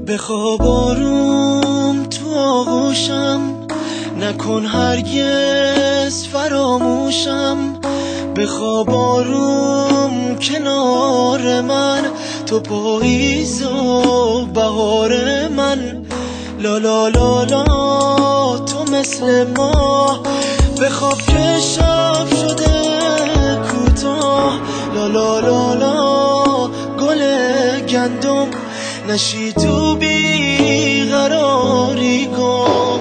بخواب آروم تو آغوشم، نکن هرگز فراموشم. بخواب آروم کنار من، تو پاییز و بهار من. لا لا لا لا تو مثل ما، بخواب که شب شده کوتاه. لا لا لا لا گل گندم، نشی تو بیقراری گم.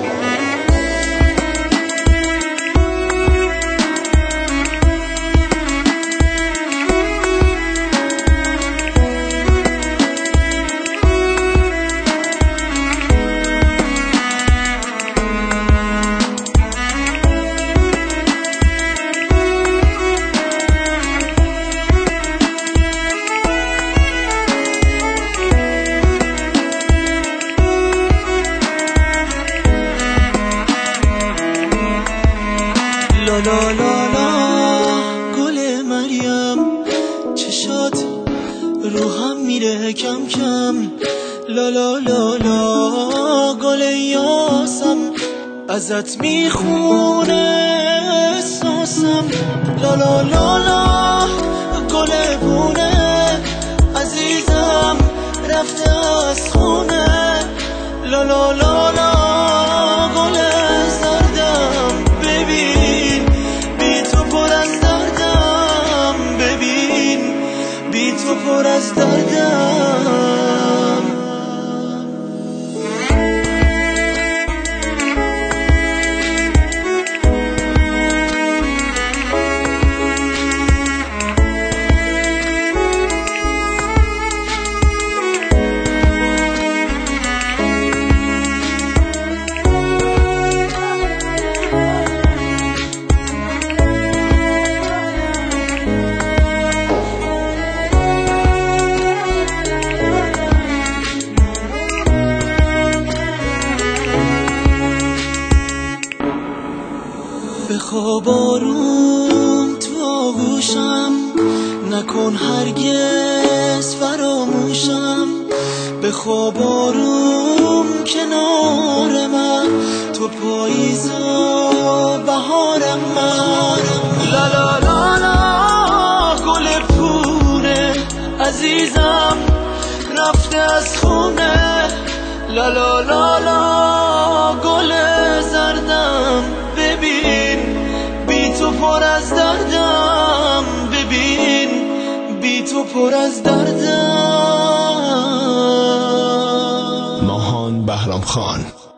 لا لا لا لا گل مریم، چشات روحم میره کم کم. لا لا لا لا گل یاسم، ازت میخونه احساسم. لا لا لا لا گل بونه، عزیزم رفته از خونه. لا لا لا لا گل زردم، ببین بی تو پر از دردم. ببین بی تو پر از دردم. بخواب آروم تو آغوشم، نکن هرگز فراموشم. بخواب آروم کنار من، تو پاییز و بهارم من. لا لا لا لا گل پونه، عزیزم رفته از خونه. لا لا لا لا گل زردم، ببین بی تو پر از دردم. ببین بی تو پر از دردم. ماهان بهرام خان.